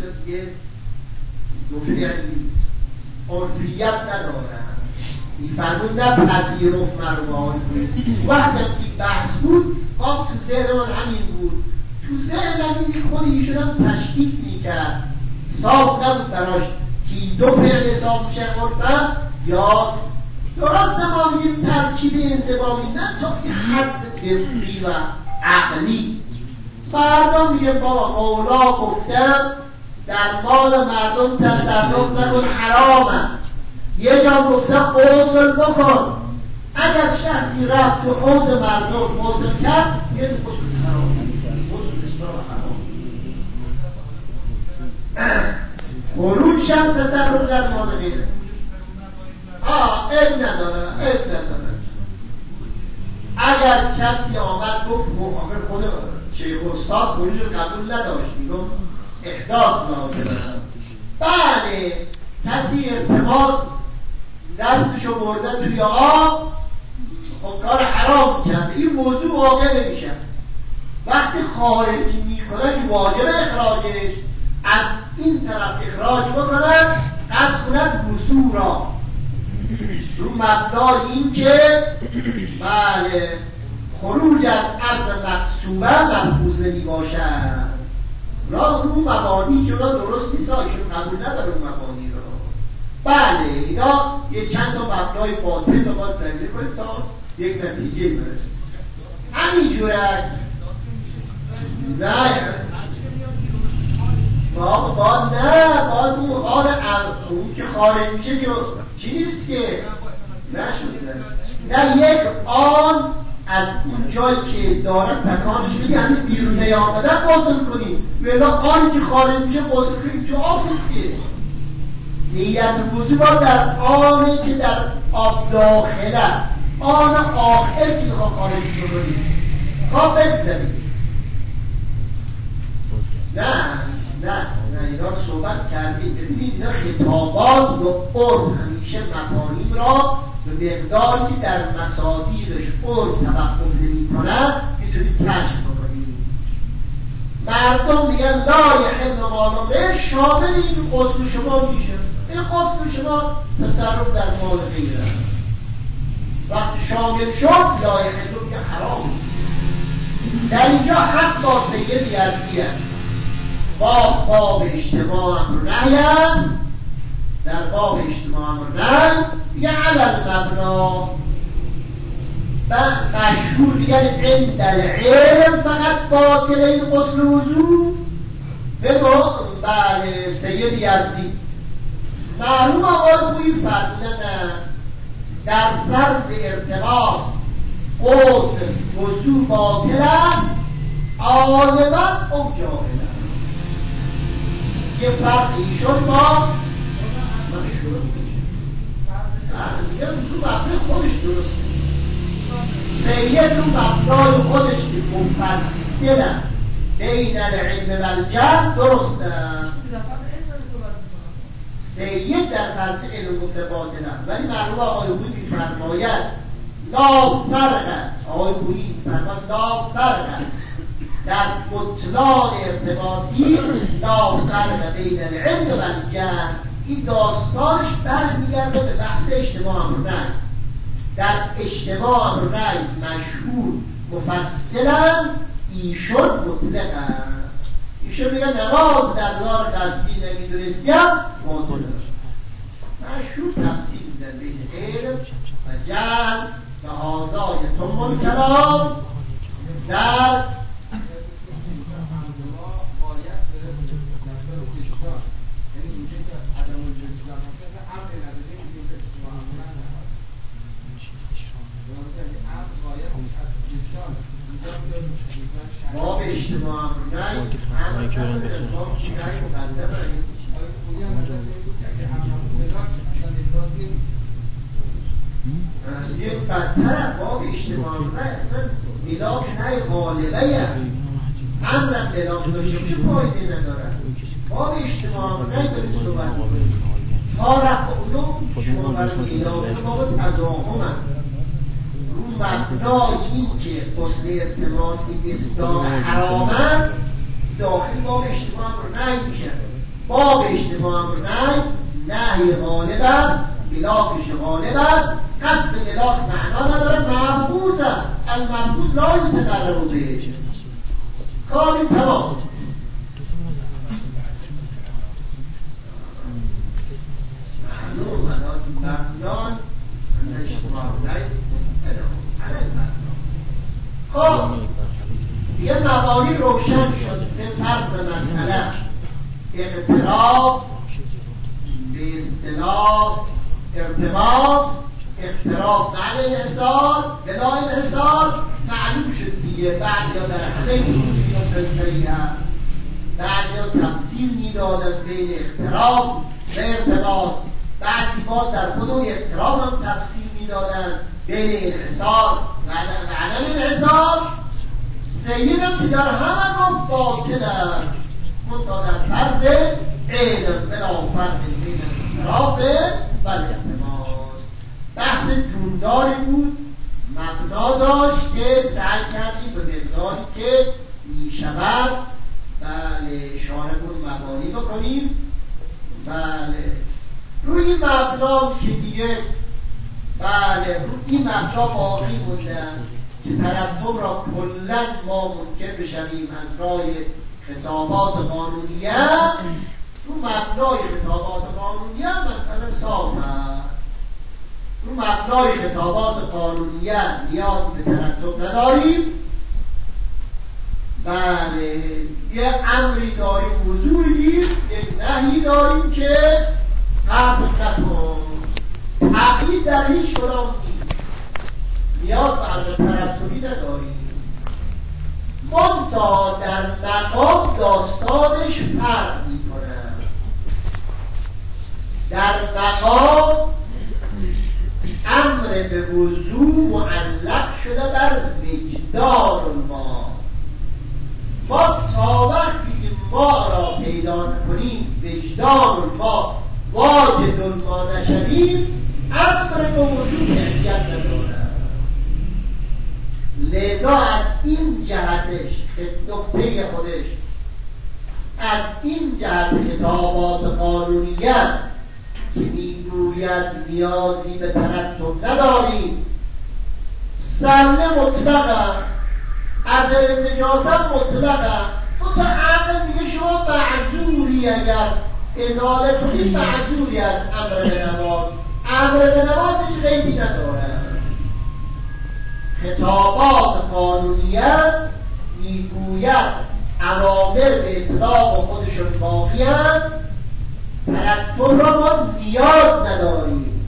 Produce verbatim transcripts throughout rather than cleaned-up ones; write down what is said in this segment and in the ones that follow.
اینجا دیگه دو فعل نیست، عرفیت ندارن. میفرمون نه پذیرفت مرمال بود. وقتی که بحث بود آب تو ذهن من همین بود، تو ذهن من خود ایشون هم تشکیک میکرد، صاف نبود براش که این دو فعل حساب میشه عرفا یا درست. ما میگیم ترکیب انضمامی نه تا این حد فقهی و عقلی. مردم میگه بابا مولا گفتم در مال مردم تصرف نکن، حرامه. یه جا گفته غسل بکن، اگر شخصی رفت تو حوض مردم غسل کرد یه غسل حرام، غسل بسیار حرام. خروج هم تصرف در مال غیره. آه عیب نداره، عیب نداره. اگر کسی آمد گفت آخر خود شیخ استاد خروج قبول نداشت، میگفت احداث لازمه. بله کسی التماس دستشو بردن توی آب، خب کار حرام کرده، این موضوع واقع نمیشه. وقتی خارج میکنه که واجب اخراجش، از این طرف اخراج بکنن، قصد کند وضو را رو مبنای این که بله خروج از عرض مقصوبه ملحوظ نمی باشد. را رو مبانی که را درست نیست، ایشون قبول نداره رو مبانی را. بله اینا یه چند تا مبنای باطل رو باید سنجه کنیم تا یک نتیجه برسیم. همین جورت نه با با نه با اون آن اون که خارج میشه که چی نیست که نشده نه یک آن از اون جایی که دارن تکانش میگه همین بیرون نیامدن غسل کنیم، ولی آنی که خارج میشه غسل کنیم تو آب نیست که. نیت وضو با در آنی که در آب داخله، آن آخر که میخواه خارج کنیم خواه بگذاریم. نه نه نه اینا رو صحبت کردیم. ببینید اینا خطابات و عرف همیشه مفاهیم را به مقداری که در مصادیقش عرف توقف نمی کنن میتونید کشف بکنید. مردم میگن لا یحل مال امرئ، شامل این غسل شما میشه. این غسل شما تصرف در مال غیره، وقتی شامل شد لا یحل که حرام. در اینجا حق با سید یزدی باب باب اجتماع امر نهی است. در باب اجتماع امر نهی دیگه علل مبنا مشهور دیگر عند العلم فقط باطله غسل وضو. بگو بله سید یزدی معلوم آقای خویی فرمودن در فرض ارتباط غسل وضو باطل است غالبا او جاهل. یه فرق ایشون با مشهور میگه رو مبنای خودش درسته. سید رو مبنای خودش که مفصلا بین العلم و الجهل درسته. سید در فرض علم گفته باطله، ولی معلومه آقای خویی میفرماید لا فرق، آقای خویی میفرماید لا فرق در بطلان ارتباطی، لا فرق بین العلم و الجهل. این داستانش برمیگرده به بحث اجتماع امر نهی. در اجتماع امر نهی مشهور مفصلا ایشون مطلقه. ایشون میگه نماز در دار قصبی نمیدونستیم باطل است. مشهور تفسیر میدن بین علم و جهل و هازای تمام کلام در باب اجتماع امر نهی امر نداره، باب نهی مقدمه. اصلا یک بدتر باب اجتماع امر نهی اصلا ملاک نهی غالبه امرم ملاک داشته باشه فایده نداره. باب اجتماع امر نهی داریم صحبت می‌کنیم. تارق علوم شما برای ملاک باب تضاهم رو مبنای این که غسل التماسی مصداق حرامه داخل باب اجتماع امر نهی میشه. باب اجتماع امر نهی، نهی غالب است، ملاکش غالب است، قصد ملاک معنا نداره، مبغوض است. المبغوض لا یتقرب به کاری تمام. معلوم منات مبنان اجتماع نهی. خب یه مبانی روشن شد. سه فرض مسئله اقتراف، به اصطلاح ارتباط، اقتراف معنی انحصار بلا انحصار معلوم شد دیگه. بعضی ها در همه کتب ها تفسیری هم بعضی ها تفسیر میدادن بین اقتراف و ارتباط، بعضی باز در خود اون اقتراف هم تفسیر میدادن بین انحصار و عدم انحصار. سید هم که در همه گفت باطل است، منتها در فرض علم بلا فرق بین اقتراف و التماس. بحث جونداری بود، مبنا داشت که سعی کردیم به مقداری که می شود بله اشاره کنیم مبانی بکنیم. بله روی مبنا که دیگه بله روی این مبنا باقی موندن که ترتب را کلن ما ممکن بشویم از راه خطابات قانونیه. رو مبنای خطابات قانونیه مسئله صاف است. رو مبنای خطابات قانونیه نیاز به ترتب نداریم. بله یه امری داریم وضوع دیم، یک نهی داریم که قصد نکن. تقیید در هیچ کدام نیست، نیاز به ترتبی نداریم. منتها در مقام داستانش فرق میکنه. در مقام امر به وضوع معلق شده بر وجدان ما. ما تا وقتی که ما را پیدا کنیم وجدان ما واجد ما نشویم، امر به وضوع احتیاط نداره. لذا از این جهتش نکته خودش از این جهت خطابات قانونیت که میگوید نیازی به ترتب نداریم، سله مطلقه، از نجاست مطلقه. تو تا عقل میگه شما معذوری، اگر ازاله کنید معذوری از امر به نماز. امر به نماز هیچ قیدی نداره. خطابات قانونیت میگوید اوامر به اطلاق خودشون باقی هستند، ترتب را ما نیاز نداریم.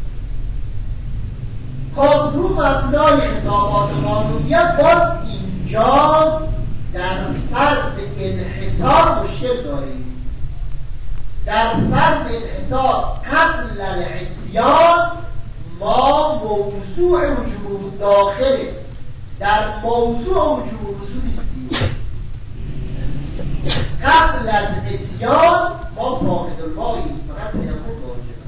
خب رو مبنای خطابات قانونیت باز اینجا در فرض انحصار مشکل داریم. در فرض انحصار قبل العصیان ما موضوع وجوب داخله، در موضوع وجوب وضوع نیستیم. قبل از عصیان ما فاقد الماییم، فقط تیمم واجب.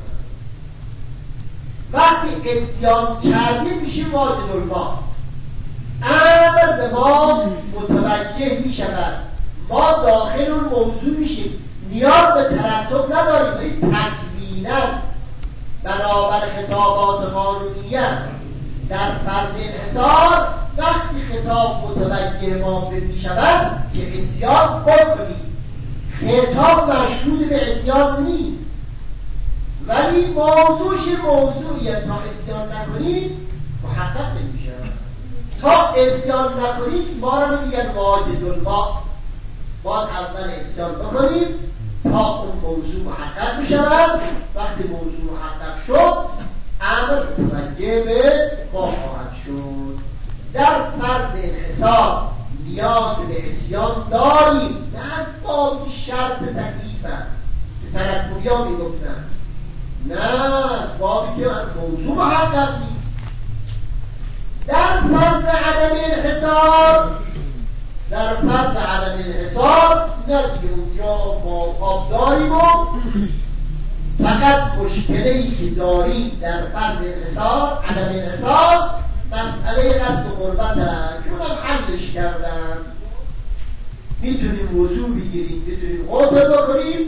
وقتی عصیان کردیم میشیم واجد الما، امر به ما متوجه میشود، ما داخل اون موضوع میشیم، نیاز به ترتب نداریم. ولی تکوینا بنابر خطابات قانونیت در فرض انحصار وقتی خطاب متوجه ما میشود که عصیان بکنید. خطاب مشروط به عصیان نیست، ولی موضوعش موضوعیه. تا عصیان نکنید محقق نمیشه. تا عصیان نکنید ما را نمیگن واجد الما، باید اول عصیان بکنیم تا اون موضوع محقق میشود. وقتی موضوع محقق شد امر متوجه به ما خواهد شد. در فرض انحصار نیاز به عصیان داریم، نه از باب شرط تکلیفه که ترتبی ها میگفتن، نه از بابی که موضوع محقق نیست. در فرض عدم انحصار در فرض عدم انحصار نه دیگه اونجا ما آب داریم و فقط مشکلی که داریم در فرض انحصار عدم انحصار مسئله قصد قربت هست که اونم حلش کردن. میتونیم وضوع بگیریم، میتونیم غسل بکنیم،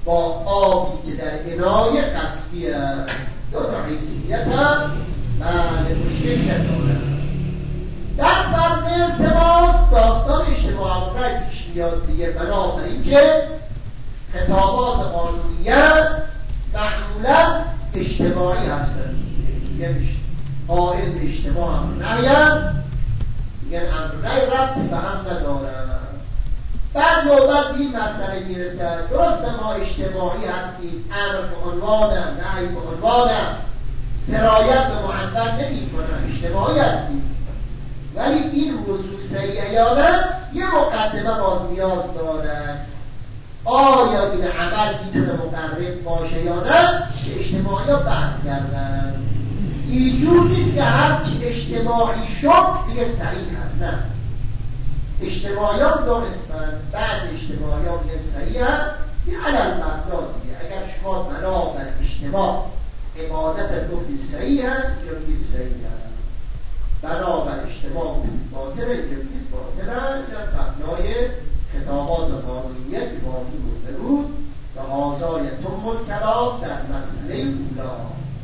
با آبی که در انای قصبی دو تا حیثیت هم بله مشکلی ندارن. در فرض ارتباط داستان اجتماع امرای پیش میاد دیگه، بنابراین که خطابات قانونیه معمولا اجتماعی هستن، دیگه میشه قائل به اجتماع امرنهی‌اند، دیگه امرنهی ربطی به هم ندارن. بعد نوبت به این مسئله میرسد درسته ما اجتماعی هستیم، امر به عنوانم نهی به عنوانم سرایت به معدل نمی کنم، اجتماعی هستیم، ولی این موضوع صحیحه یا نه یه مقدمه باز نیاز دارد. آیا این عمل میتونه مقرد باشه یا نه که اجتماعی ها بحث کردن. اینجور نیست که هر کی اجتماعی شد دیگه صحیح هم، نه، اجتماعی ها دو قسمن، بعض اجتماعی ها میگن صحیح هم، یه علل مبنا دیگه. اگر شما بنا بر اجتماع عبادت گفتید صحیح هم یا میگید صحیح هم، بنا بر اجتماع گفتید باطل یا میگید باطل هم، در مبنای خطابات قانونیه که باقی مونده بود و آزای تم الکلام در مسئله اولا.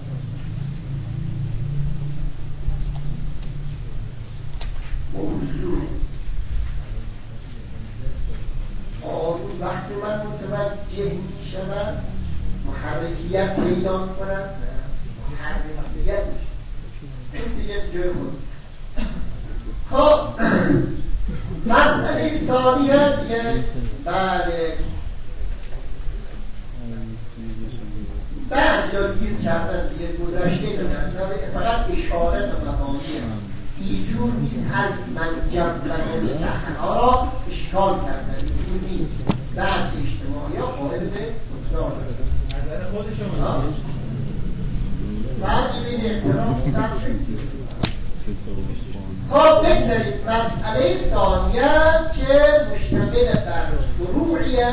موضوع آروم وقتی من متوجه می شود محرکیت پیدا کنم، محرکیت این دیگه جای بود. خب مسئله ثانیه دیگه، بله بعضی ها گیر کردن دیگه، گذشته دادن فقط اشاره به مبانی اینجور نیست هر منجم و صحنه ها را اشکال کردن، اینجور نیست. بعضی اجتماعی ها قائل به مطلع نظر خودشون بعد این احترام سب شدید. خب بگذارید مسئله ثانیه که مشتمل بر فروعیه،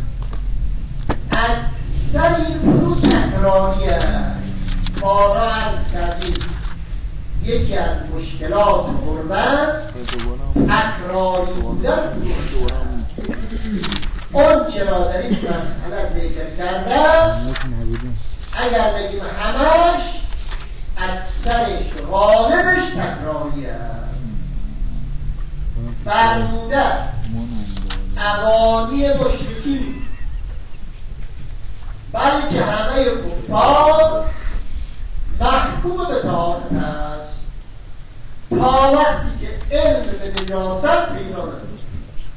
اکثر این فروع تکراریه. بارا عرض کردیم یکی از مشکلات حرمت تکراری بودن فروع. اون چرا در این مسئله ذکر کردن اگر بگیم همش اکثرش غالبش تکراریه. فرموده اوانی مشرکین بلکه همه کفار محکوم به طهارت است تا وقتی که علم به نجاست پیدا نشد.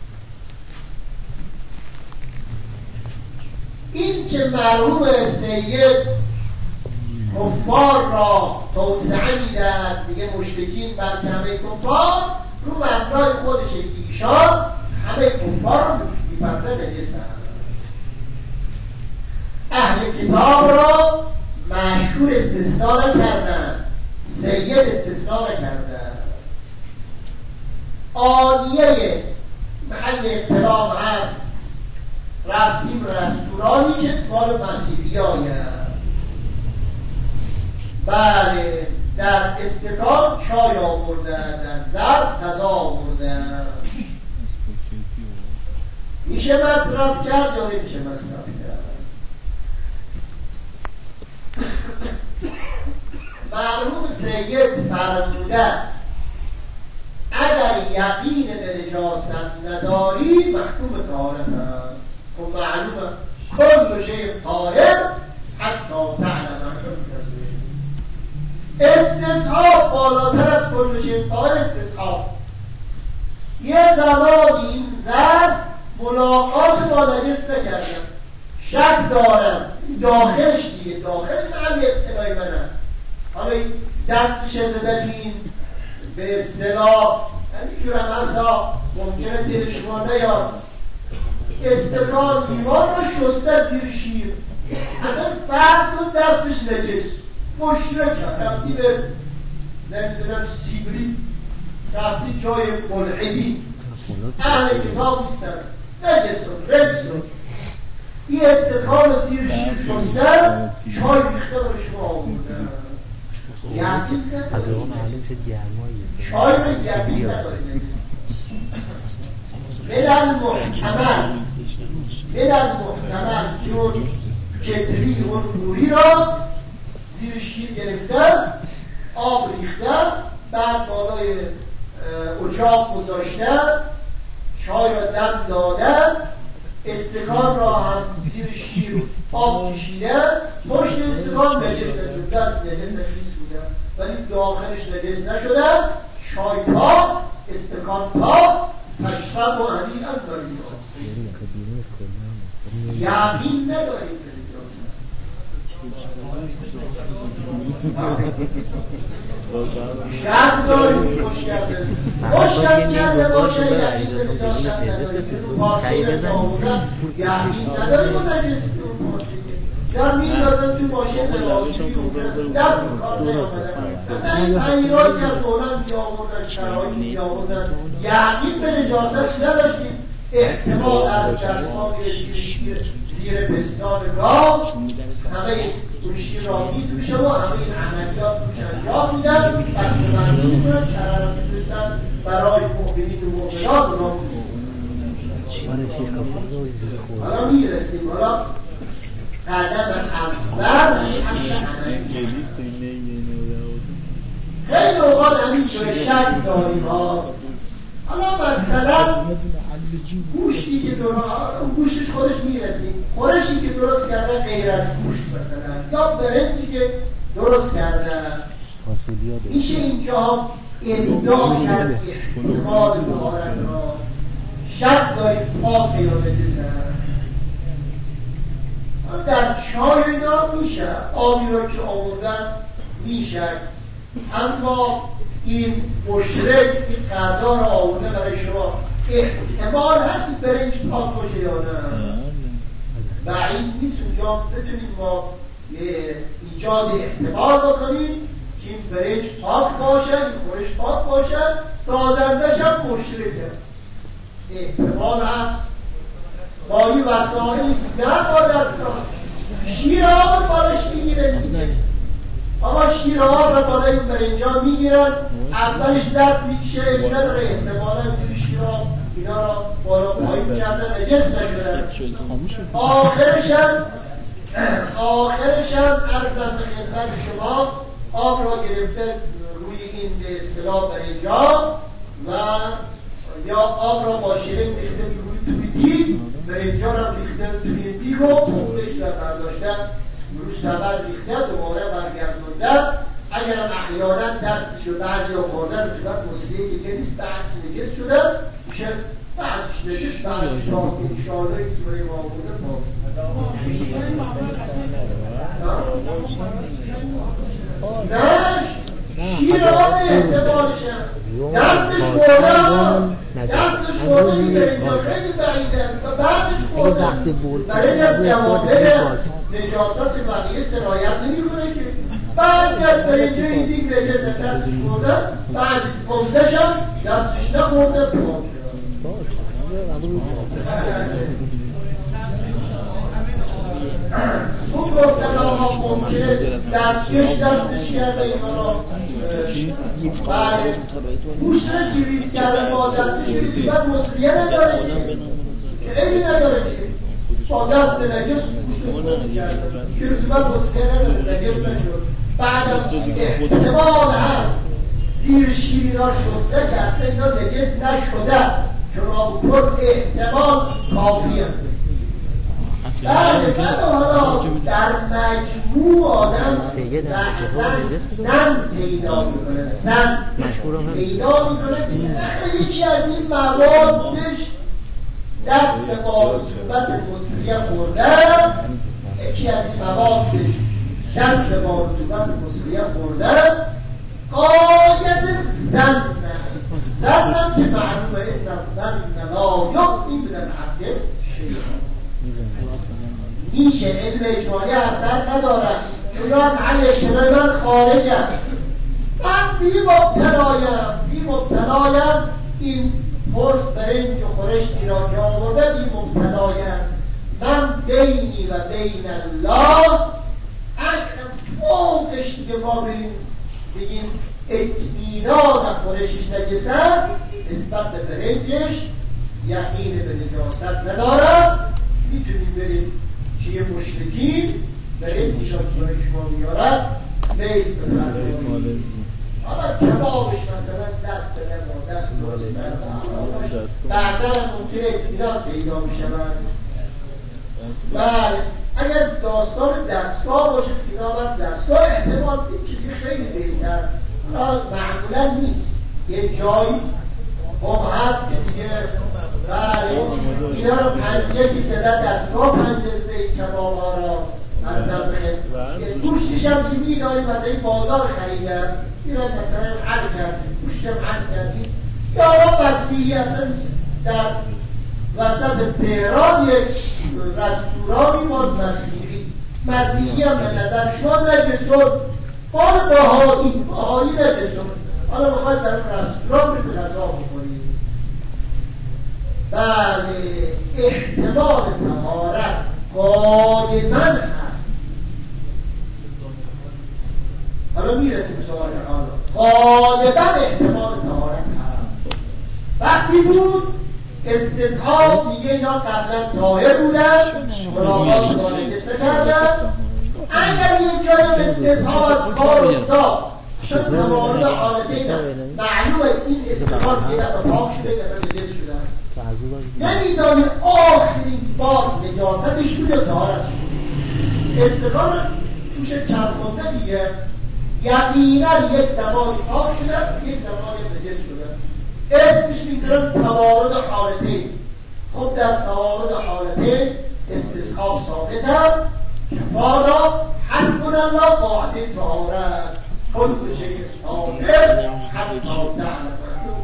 این که مرحوم سید کفار را توسعه میدن دیگه مشرکین بلکه همه کفار، رو مبنای خودش ایشان همه کفار رو میفرده نجسن. اهل کتاب را مشهور استثناء نکردن، سید استثناء نکردن. آنیه محل ابتلام هست، رفتیم رستورانی که مال مسیحی آید، بله در استکان چای آوردن، در ظرف غذا آوردن، میشه مصرف کرد یا نمیشه مصرف کرد؟ مرحوم سید فرمودن اگر یقین به نجاست نداری محکوم طهارت هست. خب معلومه کل شیء طاهر حتی تعلم استصحاب بالاتر از کل شیء طاهر. استصحاب یه زمانی این ظرف ملاقات با نجس نکردم، شک دارم داخلش دیگه داخلش محل ابتلای منم، حالا دستش زدن این به اصطلاح همینجور هم هستا ممکنه دل شما نیاد استقرار دیوار رو شسته زیر شیر، اصلا فرض کن دستش نجس، مشرک رفتی به نمیدونم سیبری، رفتی جای ملحدی، اهل کتاب نیستن، نجس رو رجس رو این استقرار زیر شیر شستن، چای ریخته برای شما آوردن. یقین چای رو یقین نداره نجس. بلال محتمل من المحتمل چون کتری و نوری را زیر شیر گرفتن، آب ریختن، بعد بالای اجاق گذاشتن، چای را دم دادن، استکان را هم زیر شیر آب کشیدن، پشت استکان نجس نشد، دست نجس خیس بودن ولی داخلش نجس نشدن، چای پاک، استکان پاک، تشرب و هنی هم داریم یقین نداریم شک داریم خوش کرده خوشکم کرده باشه یقین به نجاست نداریم که رو پارچه را آوردن یقین نداریم و نجس رو پارچه یا میندازن تو ماشین لباسشویی و دست کار نیامدن مثلا این پنیرهایی که از دولت بیاوردن شرایی بیاوردن یقین به نجاست نداشتیم احتمال از دستمال شیر زیر پستان گاو همه اون شیر را میدوشه و همه این عملیات روش انجام میدن پس من میدونن کرر را میدوستن برای مؤمنین و مؤمنات را حالا میرسیم حالا قدم اول اصل عملی خیلی اوقات همین جای شک داریم ها حالا مثلا گوشتی که درست گوشتش خودش میرسیم خورشی که درست کرده غیر از گوشت مثلا یا برنجی که درست کرده میشه اینجا ادعا کرد احتمال دارد را شک داریم پاک یا نجسه در چای اینا میشه آبی را که آوردن میشه اما این مشرک این غذا را آورده برای شما احتمال هست برنج پاک باشه یا نه بعید نیست اونجا بتونیم ما ایجاد احتمال بکنیم که این برنج پاک باشه این خورش پاک باشه سازندش هم مشرکه احتمال هست با این وسایلی که نه با دستان شیر آب بالش میگیره دیگه آقا شیر آب را بالای این برنجا میگیرن اولش دست میکشه این نداره احتمالا زیر شیر آب اینا را بالا پایین کردن نجس نشدن آخرش هم آخرش هم عرضم به خدمت شما آب را گرفته روی این به اصطلاح برنجا و یا آب را با شیرین ریخته روی توی دیگ برنجا را ریخته توی دیگ و پولش را برداشتن روی سبد ریخته دوباره برگردوندن اگرم احیانا دستش رو بعضی ها خوردن رطوبت مسئله دیگه نیست بعضی نجس شده میشه بعضیش نجس بعضیش تا این شالایی که برای ما بوده نه شیر آب احتمالشه دستش خورده دستش خورده میگه اینجا خیلی بعیده و بعدش خورده برای از جوابه نجاست بقیه سرایت نمی کنه که بعضی از برنجه این دیگ نجاست دستش خورده بعضی کمدش هم دستش نخورده اون گفتن آقا ممکنه دستش دستش کرده اینا را بله گوشت را که ریز کرده با دستش که رطوبت مسئولیه نداره که عیبی نداره که با دست نجس گوشت رو کرده که رطوبت مسئولیه نداره نجس نشد بعد از احتمال هست زیر شیر اینا شسته که اصلا اینا نجس نشده چون آب کرد احتمال کافی هست بله بعد حالا در مجموع آدم بعضن زن پیدا میکنه زن پیدا میکنه که یکی از این موادش دست با رطوبت مسریه خورده یکی از این موادش دست با رطوبت مسریه خورده قاید زن زن هم که معلومه این زن لا یقنی بدن حقه شیعه میشه علم اجمالی اثر ندارد چون از علی اجتماعی من خارجم من بی مبتلایم بی مبتلایم این پرس برنج و خورشتی را که آورده بی مبتلایم من بینی و بین الله اگرم فوقش دیگه ما بریم بگیم اطمینان خورشش نجس است نسبت به برنجش یقین به نجاست ندارم میتونیم بریم چه یه مشرکین بریم ایشان که شما میارن میل بفرمایید. حالا کبابش مثلا دست نما دست درست نما بعضا ممکنه اطمینان پیدا میشود. بله اگر داستان دستگاه باشه پیرامد دستگاه احتمال که خیلی بهتر معمولا نیست، یه جایی هم هست که دیگه بله اینا رو پنجه که صدا دستگاه پنجه زده این کباب ها را منظر بخید گوشتش هم که میداریم مثلا این بازار خریدن ایران مثلا حل کردیم گوشت هم حل کردیم یا آقا مسیحی اصلا در وسط تهران یک رستورانی بود مسیحی مسیحی هم به نظر شما نجسون بار بهایی بهایی نجسون حالا بخواید در اون رستوران رو به غذا بخورید. بله احتمال طهارت غالباً هست. حالا میرسیم به سوال حالا غالباً احتمال طهارت هست. وقتی بود استصحاب میگه اینا قبلا طاهر بودن ملاقات با نجس کردن. اگر یه جای استصحاب از کار افتاد شد توارد حالتین معلومه این استقال یه دفعه پاک شده که نجس شدن نمیدانی آخرین بار نجاستش بود یا طهارت شد. استقال توش چرخونده دیگه یقینا یک زمانی پاک شدن یک زمانی نجس شدن اسمش میذارن توارد حالتین. خب در توارد حالتین استصحاب ثابت هم کفارا حسبنا الله قاعده طهارت کل شیء طاهر حتی تعلم.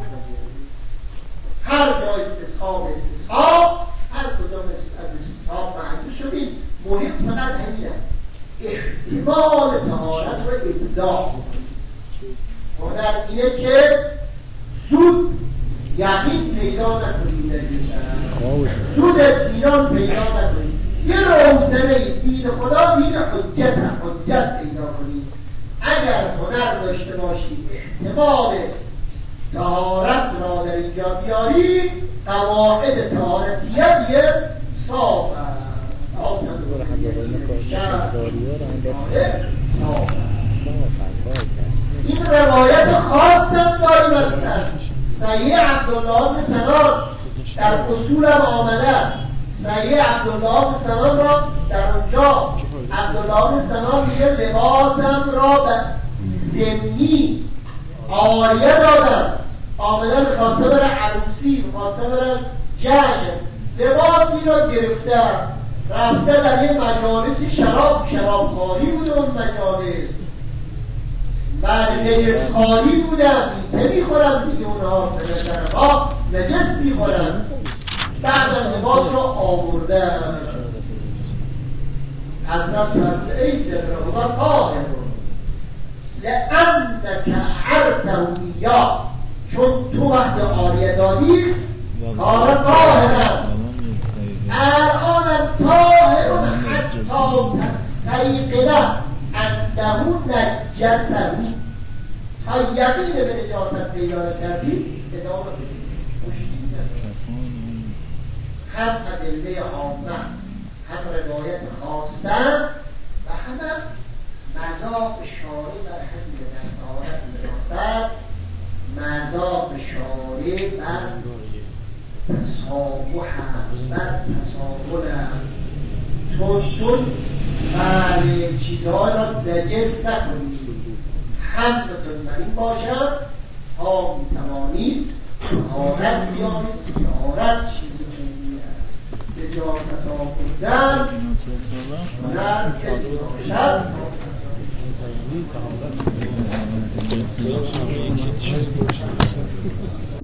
هر جا استصحاب استصحاب هر کدام از استصحاب معنی شدیم مهم فقط همینه احتمال طهارت رو ابداع هنر اینه که زود یقین پیدا نکنید زود اطمینان پیدا نکنید یه روزنه دین خدا دین حجت حجت پیدا کنید. اگر هنر داشته باشید احتمال طهارت را در اینجا بیارید قواعد طهارتیه دیگه صاف این روایت خاص هم داریم هستن صحیح عبدالله بن سنان در اصول هم آمده صحیح عبدالله بن سنان را در اونجا عبدالله بن سنان میگه لباسم را به زمینی آریه دادم آمده میخواسته بره عروسی میخواسته بره جشن لباسی را گرفته رفته در یه مجالسی شراب شرابخواری بوده اون مجالس و نجس خاری بودن نمیخورن دیگه اونها به نشرها نجس میخورن بعدم لباس را آوردن حضرت فرد ای دبرهما طاهر لأنك عرته یا چون تو وقت آریه دادی کار طاهرم الان طاهر حتی تستیقنه انه نجسه تا یقین به نجاست پیدا کردی ادامه بدید مشکلی نداره. هم ادله عامه هم روایت خاصه و هم مذاق شارع بر حد در طهارت نجاست مذاق شارع بر تسامح بر تسامح تون تون بر چیزهای را نجس نکنید حمدتون مطمئن باشد تا میتوانید طهارت بیارید. طهارت چیزی که نجاست آوردن هنر باشد